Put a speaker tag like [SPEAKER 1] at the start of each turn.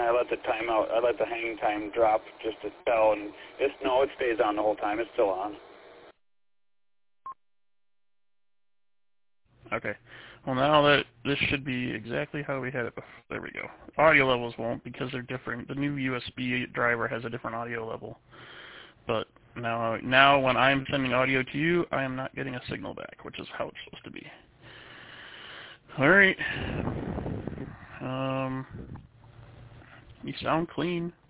[SPEAKER 1] I let the timeout, I let the hang time drop just to tell, and no, it stays on the whole time. It's still on.
[SPEAKER 2] Okay. Well, now that this should be exactly how we had it before. There we go. Audio levels won't because they're different. The new USB driver has a different audio level. But now when I'm sending audio to you, I am not getting a signal back, which is how it's supposed to be. All right. You sound clean.